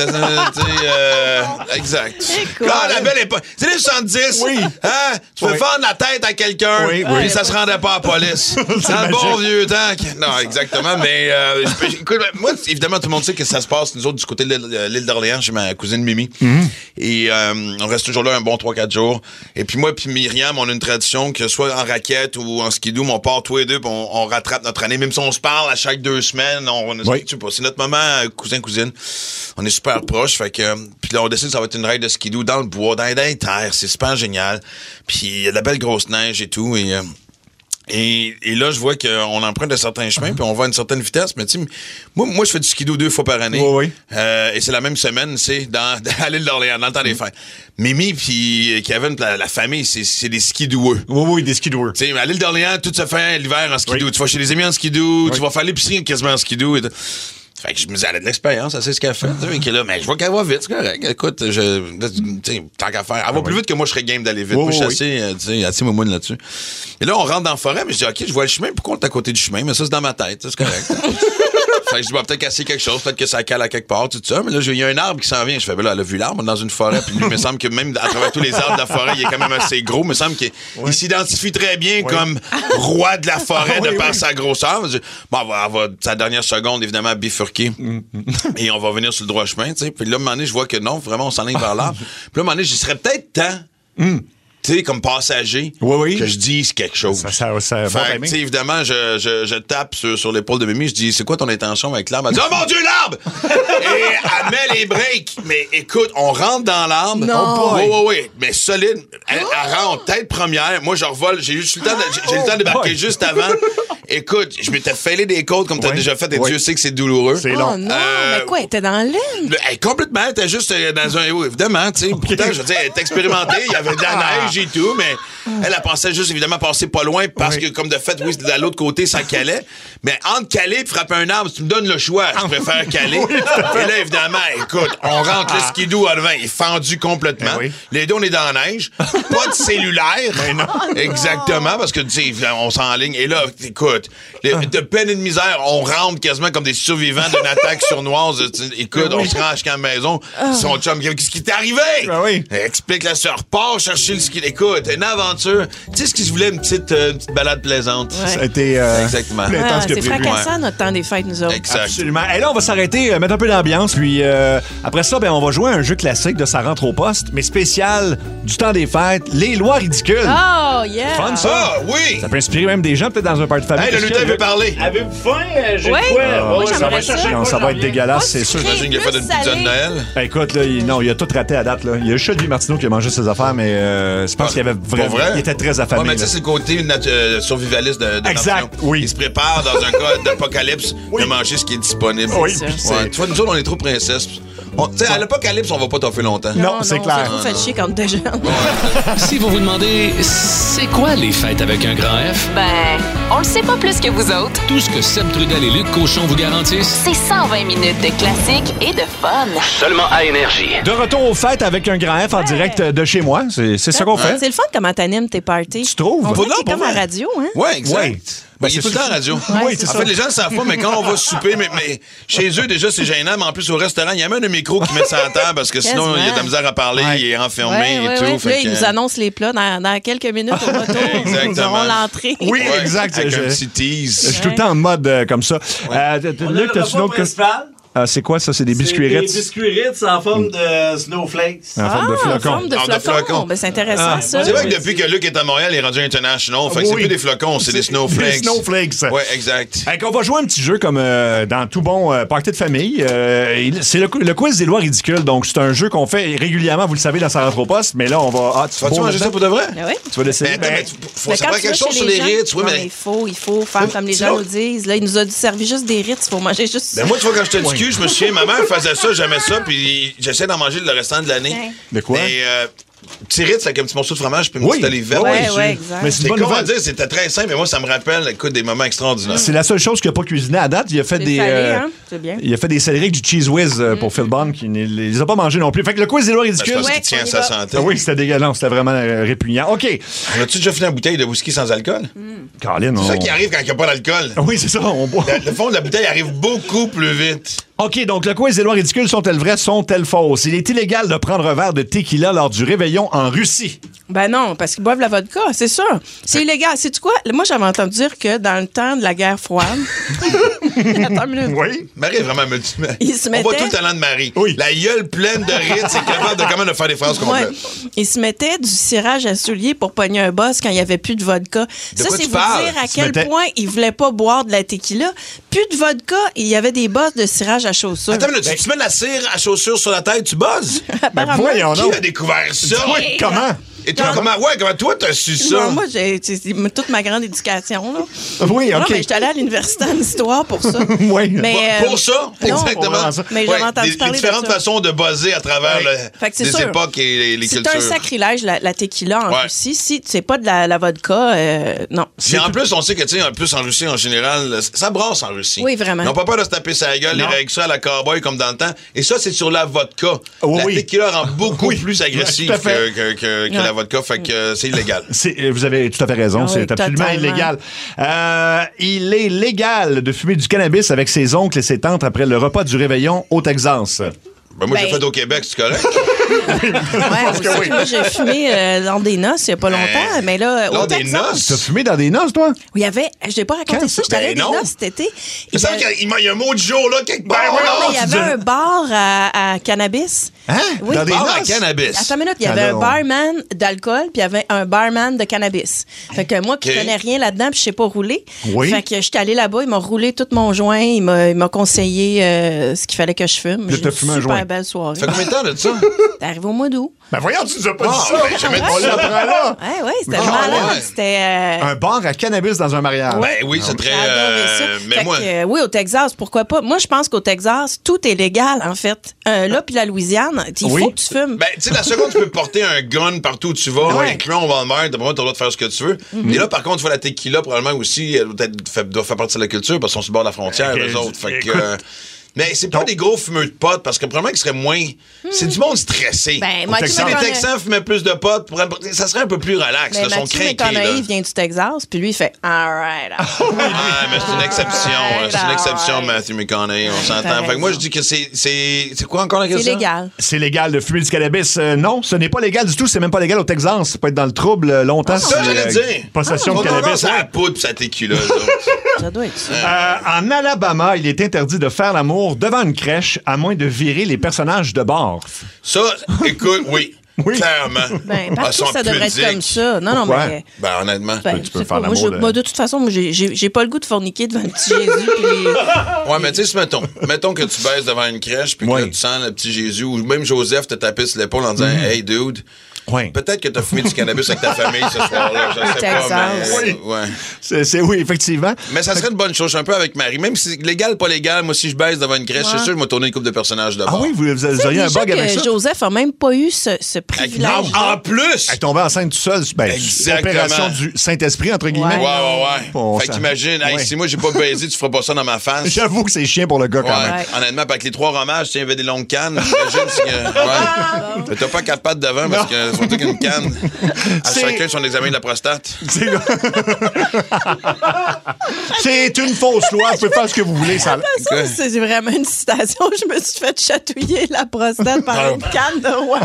Exact. La belle époque. C'est les 70. Oui. Hein? Tu peux fendre la tête à quelqu'un, puis ça se rendait pas à la police. C'est un bon vieux temps. Non, exactement. Mais écoute, moi, évidemment, tout le monde sait que ça se passe, nous autres, du côté de l'île d'Orléans, chez ma cousine Mimi. Et on reste toujours là un bon 3-4 jours. Et puis moi, puis Myriam, on a une tradition que soit en raquette ou en skidoo, on part tous les deux, puis on rattrape notre année. Même si on se parle à chaque 2 semaines, c'est notre moment cousin-cousine. On est super proches. Fait que, puis là, on décide que ça va être une ride de skidoo dans le bois, dans les terres. C'est super génial. Puis il y a de la belle grosse neige et tout. Et là, je vois qu'on emprunte de certains chemins, puis on va à une certaine vitesse. Mais tu sais, moi, je fais du skidoo 2 fois par année. Et c'est la même semaine, c'est à l'île d'Orléans, dans le temps des fêtes. Mimi puis Kevin, la famille, c'est des skidoueux. Oui, des skidoueux. Tu sais, à l'île d'Orléans, tout se fait l'hiver en skidoo. Tu vas chez les amis en skidoo, tu vas faire l'épicerie quasiment en skidoo. Fait que je me disais, elle a de l'expérience, elle sait ce qu'elle fait. Mais je vois qu'elle va vite, c'est correct. Écoute, tant qu'à faire. Elle va plus vite que moi, je serais game d'aller vite. Moi, je suis assez moumoune là-dessus. Et là, on rentre dans la forêt, mais je dis, OK, je vois le chemin, pourquoi on est à côté du chemin? Mais ça, c'est dans ma tête, c'est correct. Fait que je dis, peut-être casser quelque chose, peut-être que ça cale à quelque part, tout ça. Mais là, il y a un arbre qui s'en vient. Je fais, ben là, elle a vu l'arbre dans une forêt. Puis lui, il me semble que même à travers tous les arbres de la forêt, il est quand même assez gros. Il me semble qu'il s'identifie très bien comme roi de la forêt de par sa grosseur. Bon, elle va, sa dernière seconde, évidemment, bifurquer bifurquer. Et on va venir sur le droit chemin, tu sais. Puis là, à un moment donné, je vois que non, vraiment, on s'enligne vers l'arbre. Puis là, à un moment donné, j'y serais peut-être temps. Tu sais, comme passager, que je dise quelque chose. Ça fait que, évidemment, je tape sur l'épaule de Mimi, je dis, c'est quoi ton intention avec l'arbre? Elle dit, oh mon Dieu, l'arbre! Et elle met les breaks. Mais écoute, on rentre dans l'arbre. Non. Oui. Mais solide. Elle rentre tête première. Moi, je revole. J'ai eu le temps de débarquer juste avant. Écoute, je m'étais fêlé des côtes comme t'as déjà fait et Dieu sait que c'est douloureux. C'est long. Oh non, mais quoi, elle était dans l'aine? Complètement, elle était juste dans un... Oui, évidemment, tu sais. Pourtant, je veux dire, elle était expérimentée, il y avait de la neige et tout, mais elle pensait juste, évidemment, passer pas loin parce que, comme de fait, oui, de l'autre côté, ça calait. Mais entre caler et frapper un arbre, si tu me donnes le choix, je préfère caler. Et là, évidemment, écoute, on rentre le skidoo à devant, il est fendu complètement. Les deux, on est dans la neige. Pas de cellulaire. Exactement, parce que, tu sais, on s'enligne. Et là, écoute, de peine et de misère, on rentre quasiment comme des survivants d'une attaque sournoise. Écoute, on se rend jusqu'à la maison. Son chum, qu'est-ce qui t'est arrivé? Explique la sœur, repart chercher le ski. Écoute, une aventure. Tu sais ce qu'il se voulait, une petite balade plaisante. Ça a été exactement. plus intense que c'est prévu. fracassant notre temps des fêtes, nous autres. Exact. Absolument. Et là, on va s'arrêter, mettre un peu d'ambiance, puis après ça, on va jouer à un jeu classique de Ça rentre au poste, mais spécial du temps des fêtes, les lois ridicules. Oh, yeah! Fun, ça? Ah, oui! Ça peut inspirer même des gens, peut-être dans un party de famille. Hey, le lutin veut parler. Avez-vous faim? J'ai Oui. quoi? ça va être dégueulasse, c'est sûr. J'imagine qu'il a fait une pizza de Noël. Écoute, là, il a tout raté à date. Là. Il y a juste lui, Martineau, qui a mangé ses affaires, mais je pense qu'il avait vraiment. Il était très affamé. Ouais, mais tu sais, c'est le côté survivaliste de exact, Martineau. Oui. Il se prépare dans un cas d'apocalypse de manger ce qui est disponible. Oui, tu vois, nous autres, on est trop princesses. Tu sais, à l'apocalypse, on va pas toffer longtemps. Non, c'est clair. On fait chier quand t'es jeune. Si vous vous demandez, c'est quoi les fêtes avec un grand F? Ben, on le sait pas plus que vous autres. Tout ce que Seb Trudel et Luc Cochon vous garantissent, C'est 120 minutes de classique et de fun. seulement à Énergie. De retour aux fêtes avec un grand F en direct de chez moi. C'est ça qu'on fait. C'est le fun comment t'animes tes parties. Tu trouves? On dirait que Non, t'es comme pour à vrai. radio, hein? Ouais, exact. Ouais. Il est tout le temps en radio. Oui, c'est en ça. fait, les gens ne savent pas, mais quand on va souper, mais chez eux, déjà, c'est gênant. Mais en plus, au restaurant, il y a même un micro qui met ça à terre parce que sinon, il y a de la misère à parler, il est enfermé et tout. Puis là, Fait ils que- nous annoncent les plats dans quelques minutes au retour. Nous Exactement. aurons l'entrée. Oui, Ouais, exact. Avec Je un petit tease. suis tout le temps en mode comme ça. Luc, t'as-tu une autre question? C'est quoi ça? C'est des biscuits Des Ritz? biscuits Ritz en forme de snowflakes. En forme de En flocon. forme de Ah, de flocon. flocon. Ben, c'est intéressant, ça. C'est vrai que depuis que Luc est à Montréal, il est rendu international. Fait que c'est plus des flocons, c'est des snowflakes. Des snowflakes. Ouais, exact. On va jouer un petit jeu comme dans tout bon party de famille. C'est le quiz des lois ridicules. Donc, c'est un jeu qu'on fait régulièrement, vous le savez, dans sa rentre au poste. Mais là, on va... Vas-tu manger ça pour de vrai? Ben oui. Tu vas laisser... Faut Mais ça quand prend tu quelque vas chose chez sur les gens- Ritz. Oui, Non, mais... mais il faut faire comme les gens nous disent. Là, il nous a servi juste des Ritz. Il faut manger juste ça. Ben moi, tu vois, quand j'étais du cul, je me souviens, ma mère faisait ça, j'aimais ça, puis j'essaie d'en manger le restant de l'année. De quoi? Mais petit Ritz avec un petit morceau de fromage puis une petite olive verte. Ouais, dessus. ouais, exact. Mais c'est C'est une bonne con à nouvelle. dire, c'était très simple, mais moi, ça me rappelle, écoute, des moments extraordinaires. C'est la seule chose qu'il n'a pas cuisiné à date. Il a fait C'est des... salé, hein? C'est bien. Il a fait des céleri avec du cheese whiz pour Phil Bond, qui ne les a pas mangés non plus. Fait que le quiz des lois Ben, c'est ridicules... parce Ouais, qu'il tient on y sa va. santé. Ah oui, c'était dégueulasse. C'était vraiment répugnant. OK. On a-tu déjà fini une bouteille de whisky sans alcool? Caroline, C'est ça qui arrive quand il n'y a pas d'alcool. Oui, c'est ça, on boit. Le fond de la bouteille arrive beaucoup plus vite. OK, donc le quiz des lois ridicules, sont-elles vraies, sont-elles fausses? Il est illégal de prendre un verre de tequila lors du réveillon en Russie. Ben non, parce qu'ils boivent la vodka, c'est sûr. C'est illégal. Sais-tu quoi? Moi, j'avais entendu dire que dans le temps de la guerre froide... Attends une minute. Oui. Marie est vraiment multi. Il se On voit mettait- tout le talent de Marie. Oui. La gueule pleine de rides, c'est capable de comment de faire des phrases Ouais. complètes. Il se mettait du cirage à souliers pour pogner un boss quand il n'y avait plus de vodka. Ça, quoi c'est tu vous parles? dire à Il se quel mettait- point il voulait pas boire de la tequila. Plus de vodka, il y avait des bosses de cirage à chaussures. Attends, mais tu mets de la cire à chaussure sur la tête, tu buzzes? Apparemment. Voyons Qui donc. a découvert ça? Oui, comment? Et toi, comment toi, t'as su ça? Moi, j'ai toute ma grande éducation. Là. Oui, Non, OK. mais j'étais allée à l'université en histoire pour ça. Oui. Mais, Pour ça, non, exactement. mais j'avais entendu les parler de différentes ça. façons de buzzer à travers Fait que c'est les sûr. époques et les C'est cultures. un sacrilège, la tequila en Ouais. Russie. Si c'est pas de la vodka, non. Puis en plus, on sait que, tu sais, en plus en Russie, en général, ça brasse en Russie. Oui, vraiment. Ils n'ont pas peur de se taper sa gueule, les règles ça à la cowboy comme dans le temps. Et ça, c'est sur la vodka. Oh, la oui. tequila rend beaucoup Oui. plus agressive Tout à fait. que la vodka. Fait que c'est illégal. Vous avez tout à fait raison, Ah c'est oui, absolument totalement. illégal. Il est légal de fumer du cannabis avec ses oncles et ses tantes après le repas du réveillon au Texas. Ben moi, j'ai fait au Québec, c'est correct? Ouais, moi, j'ai fumé dans des noces il n'y a pas longtemps, mais là, au des Texas... noces? T'as fumé dans des noces, toi? Oui, il y avait... Je n'ai pas raconté ça, j'étais allée à des noces cet été. Il y a un mot du jour, là, quelque part. Il y avait un bar à cannabis. Hein? Oui. Dans des bar à cannabis? Attends une minute, il y avait un barman d'alcool, puis il y avait un barman de cannabis. Fait que moi, qui connais rien là-dedans, puis je sais pas rouler. Oui. Fait que j'étais allée là-bas, il m'a roulé tout mon joint, il m'a conseillé ce qu'il fallait que je fume. J'ai fumé un joint. Super belle soirée. Ça fait combien de temps de ça? T'es arrivé au mois d'août. Ben voyons, tu nous as pas dit ça. Ben, jamais dit On ça. l'apprend là. Ouais, c'était malade. C'était... Un bar à cannabis dans un mariage. Ben oui, c'est très... J'ai adoré ça. mais Fait moi... que, oui, au Texas, pourquoi pas? Moi, je pense qu'au Texas, tout est légal, en fait. Là, puis la Louisiane, il faut que tu fumes. Ben, tu sais, la seconde, tu peux porter un gun partout où tu vas, incluant au Walmart, t'as le droit de faire ce que tu veux. Et là, par contre, tu vois la tequila, probablement aussi, elle doit faire partie de la culture parce qu'ils sont sur le bord de la frontière, les autres. Fait que... mais c'est pas des gros fumeux de potes parce que probablement qu'ils seraient moins. C'est du monde stressé. Ben, si les Texans fumaient plus de potes, ça serait un peu plus relax. Ils sont craqués. Il vient du Texas, puis lui, il fait all right. Mais c'est une exception. C'est une exception, Matthew McConaughey. On s'entend. Fait que moi, je dis que c'est quoi encore la question? C'est légal. C'est légal de fumer du cannabis. Non, ce n'est pas légal du tout. C'est même pas légal au Texas. Ça peut être dans le trouble longtemps. Ça, j'allais dire. Possession de cannabis. C'est la poudre, ça tequila. Ça doit être ça. En Alabama, il est interdit de faire l'amour devant une crèche à moins de virer les personnages de bord. Ça, écoute, oui. Clairement. Ben, partout, ça devrait être comme ça. Non, mais... Ben, honnêtement, tu peux faire l'amour. Moi, de toute façon, j'ai pas le goût de forniquer devant le petit Jésus. Puis... Ouais, mais tu sais, mettons que tu baisses devant une crèche puis que là, tu sens le petit Jésus ou même Joseph te tapé sur l'épaule en disant « Hey, dude ». Peut-être que tu as fumé du cannabis avec ta famille ce soir-là. Je sais pas, mais... Oui, effectivement. Mais ça serait une bonne chose. Je suis un peu avec Marie. Même si c'est légal, pas légal, moi, si je baisse devant une crèche, c'est sûr que je vais tourner une couple de personnages de bord. Ah oui, vous auriez un bug avec ça? Joseph a même pas eu ce privilège. En plus! Elle est tombée enceinte tout seul. Ben, opération du Saint-Esprit, entre guillemets. Ouais. Fait qu'imagine, si moi, j'ai pas baisé, tu feras pas ça dans ma face. J'avoue que c'est chiant pour le gars, quand même. Honnêtement, avec les 3 romages, tu avais des longues cannes. Imagine que... T'as pas 4 pattes devant parce que surtout qu'une canne. À chacun son examen de la prostate. C'est une fausse loi. Vous pouvez faire ce que vous voulez. Ça... C'est vraiment une citation. Je me suis fait chatouiller la prostate par une canne de roi.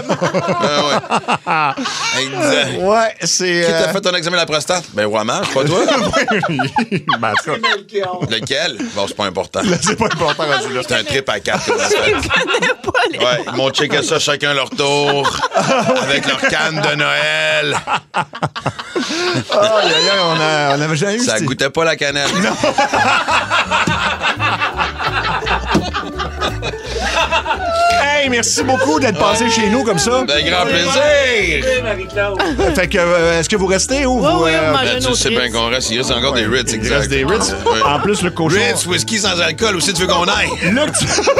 Exact. Ouais, c'est... Qui t'a fait ton examen de la prostate? Ben, Roi-Mage, pas toi? Ben, en tout cas... Lequel? Bon, c'est pas important. C'est pas important. C'est un trip à 4. Ils m'ont checké ça chacun leur tour. Avec leur canne de Noël. On avait jamais eu ça goûtait pas la cannelle. Non. Hey, merci beaucoup d'être passé chez nous comme ça. Ben, grand plaisir. Fait que, est-ce que vous restez ou vous... tu sais bien qu'on reste. Il reste encore des Ritz, exact. Il reste des Ritz. En plus, le cochon... Ritz, whisky sans alcool aussi, tu veux qu'on aille? Luc,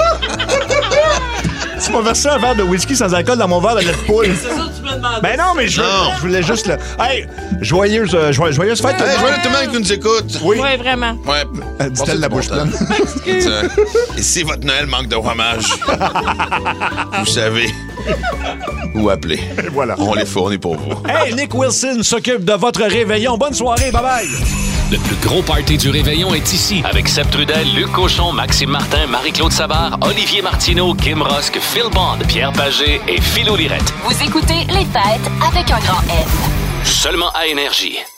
tu m'as versé un verre de whisky sans alcool dans mon verre de lait de poule. C'est ça que tu me demandes. Ben non, mais je voulais juste le... Hey, joyeuse fête. Joyeux tout le monde qui nous écoute. Oui, vraiment. Ouais. Dit-elle la bouche pleine. Et si votre Noël manque de fromage, vous savez où appeler. Voilà. On les fournit pour vous. Hey, Nick Wilson s'occupe de votre réveillon. Bonne soirée, bye-bye. Le plus gros party du réveillon est ici avec Seb Trudel, Luc Cochon, Maxime Martin, Marie-Claude Savard, Olivier Martineau, Kim Rosk, Phil Bond, Pierre Pagé et Philo Lirette. Vous écoutez Les Fêtes avec un grand F. Seulement à Énergie.